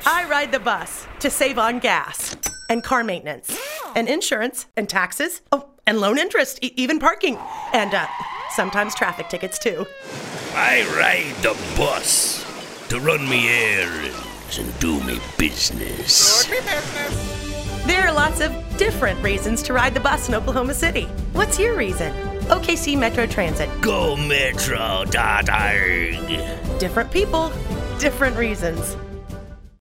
I ride the bus to save on gas and car maintenance and insurance and taxes. Oh, and loan interest, even parking. And sometimes traffic tickets, too. I ride the bus to run me errands and do me business. There are lots of different reasons to ride the bus in Oklahoma City. What's your reason? OKC Metro Transit. Go Metro.org. Different people, different reasons.